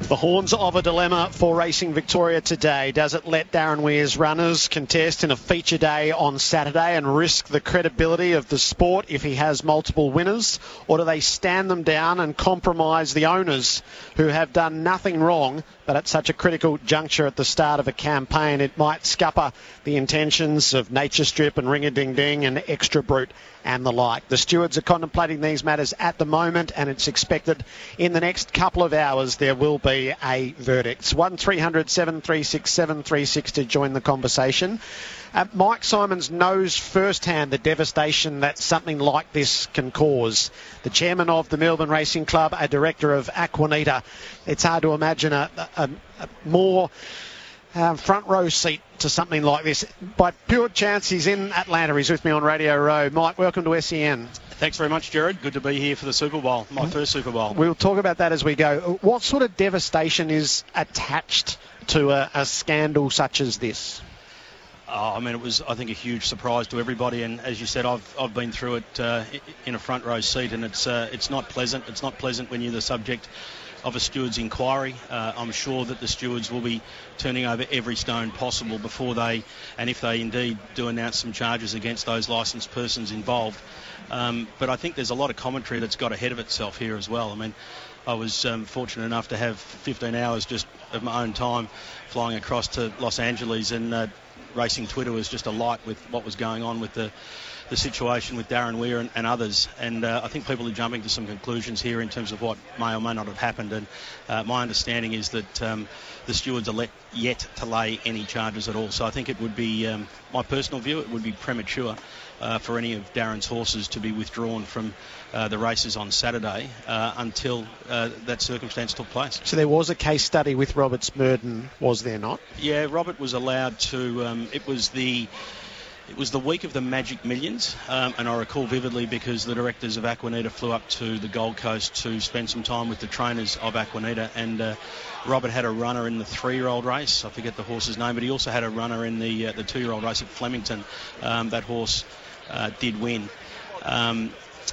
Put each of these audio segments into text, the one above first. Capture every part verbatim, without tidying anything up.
The horns of a dilemma for Racing Victoria today. Does it let Darren Weir's runners contest in a feature day on Saturday and risk the credibility of the sport if he has multiple winners? Or do they stand them down and compromise the owners who have done nothing wrong, but at such a critical juncture at the start of a campaign it might scupper the intentions of Nature Strip and Ring-a-Ding-Ding and Extra Brute and the like? The stewards are contemplating these matters at the moment, and it's expected in the next couple of hours there will be a verdict. one three hundred seven three six seven three six to join the conversation. Uh, Mike Simons knows firsthand the devastation that something like this can cause. The chairman of the Melbourne Racing Club, a director of Aquanita. It's hard to imagine a, a, a more uh, front row seat to something like this. By pure chance, he's in Atlanta. He's with me on Radio Row. Mike, welcome to S E N. Thanks very much, Jared. Good to be here for the Super Bowl, my mm-hmm. first Super Bowl. We'll talk about that as we go. What sort of devastation is attached to a, a scandal such as this? Oh, I mean, it was, I think, a huge surprise to everybody. And as you said, I've I've been through it uh, in a front row seat, and it's uh, it's not pleasant. It's not pleasant when you're the subject of a steward's inquiry. Uh, I'm sure that the stewards will be turning over every stone possible before they, and if they indeed do announce some charges against those licensed persons involved. Um, but I think there's a lot of commentary that's got ahead of itself here as well. I mean, I was um, fortunate enough to have fifteen hours just of my own time flying across to Los Angeles, and uh, Racing Twitter was just alight with what was going on with the the situation with Darren Weir and, and others, and uh, I think people are jumping to some conclusions here in terms of what may or may not have happened, and uh, my understanding is that um, the stewards are let, yet to lay any charges at all. So I think it would be, um, my personal view, it would be premature uh, for any of Darren's horses to be withdrawn from uh, the races on Saturday uh, until uh, that circumstance took place. So there was a case study with Robert Smurden, was there not? Yeah, Robert was allowed to, um, it was the It was the week of the Magic Millions, um, and I recall vividly because the directors of Aquanita flew up to the Gold Coast to spend some time with the trainers of Aquanita, and uh, Robert had a runner in the three-year-old race. I forget the horse's name, but he also had a runner in the uh, the two-year-old race at Flemington. Um, that horse uh, did win. Um,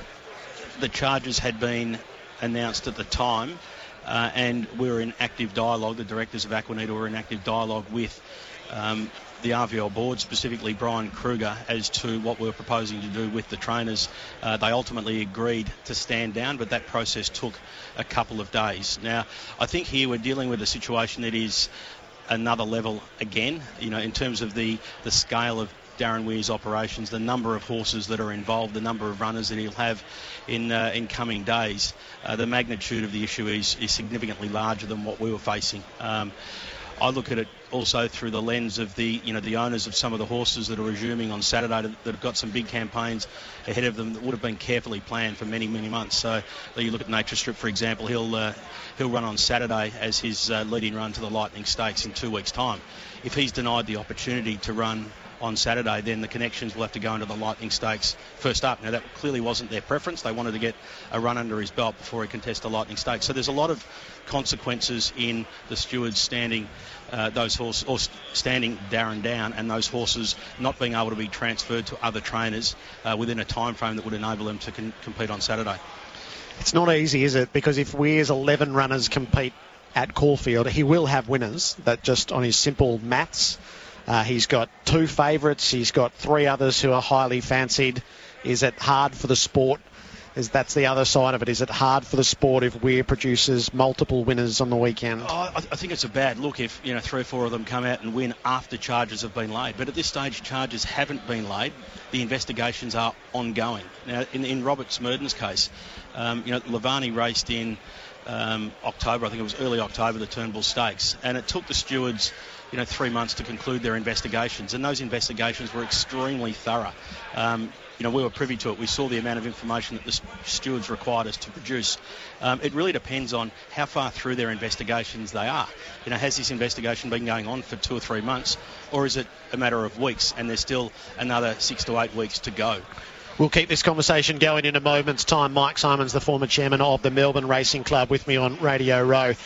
the charges had been announced at the time, uh, and we were in active dialogue. The directors of Aquanita were in active dialogue with Um, the R V L board, specifically Brian Kruger, as to what we were proposing to do with the trainers. Uh, they ultimately agreed to stand down, but that process took a couple of days. Now, I think here we're dealing with a situation that is another level again, you know, in terms of the, the scale of Darren Weir's operations, the number of horses that are involved, the number of runners that he'll have in uh, in coming days. Uh, the magnitude of the issue is, is significantly larger than what we were facing. Um, I look at it also through the lens of the, you know, the owners of some of the horses that are resuming on Saturday that have got some big campaigns ahead of them that would have been carefully planned for many, many months. So you look at Nature Strip, for example, he'll uh, he'll run on Saturday as his uh, leading run to the Lightning Stakes in two weeks' time. If he's denied the opportunity to run on Saturday, then the connections will have to go into the Lightning Stakes first up. Now, that clearly wasn't their preference. They wanted to get a run under his belt before he contests the Lightning Stakes. So there's a lot of consequences in the stewards standing uh, those horses, or standing Darren down, and those horses not being able to be transferred to other trainers uh, within a time frame that would enable them to con- compete on Saturday. It's not easy, is it? Because if Weir's eleven runners compete at Caulfield, he will have winners. That just on his simple maths. Uh, he's got two favourites. He's got three others who are highly fancied. Is it hard for the sport? Is that's the other side of it? Is it hard for the sport if Weir produces multiple winners on the weekend? Oh, I, I think it's a bad look if, you know, three or four of them come out and win after charges have been laid. But at this stage, charges haven't been laid. The investigations are ongoing. Now, in, in Robert Smurden's case, um, you know, Lavani raced in um, October. I think it was early October, the Turnbull Stakes, and it took the stewards, you know, three months to conclude their investigations, and those investigations were extremely thorough. Um, you know, we were privy to it. We saw the amount of information that the stewards required us to produce. Um, it really depends on how far through their investigations they are. You know, has this investigation been going on for two or three months, or is it a matter of weeks, and there's still another six to eight weeks to go? We'll keep this conversation going in a moment's time. Mike Simons, the former chairman of the Melbourne Racing Club, with me on Radio Row.